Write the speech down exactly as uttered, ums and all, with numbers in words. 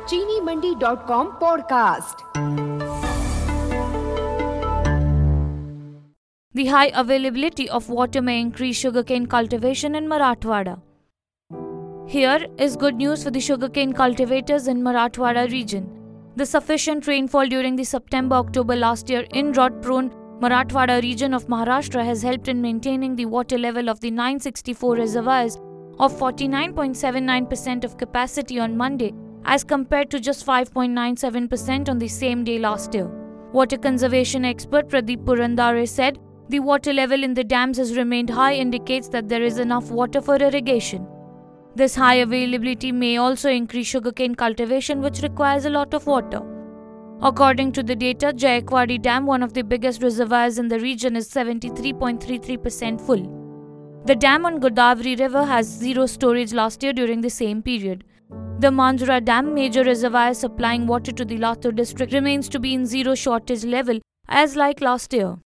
चीनी Mandi dot com podcast. The high availability of water may increase sugarcane cultivation in Marathwada. Here is good news for the sugarcane cultivators in Marathwada region. The sufficient rainfall during the September-October last year in drought-prone Marathwada region of Maharashtra has helped in maintaining the water level of the nine hundred sixty-four reservoirs of forty-nine point seven nine percent of capacity on Monday as compared to just five point nine seven percent on the same day last year. Water conservation expert Pradeep Purandare said, "The water level in the dams has remained high indicates that there is enough water for irrigation. This high availability may also increase sugarcane cultivation, which requires a lot of water." According to the data, Jayakwadi Dam, one of the biggest reservoirs in the region, is seventy-three point three three percent full. The dam on Godavari River has zero storage last year during the same period. The Manjura Dam, major reservoir supplying water to the Latur district, remains to be in zero shortage level as like last year.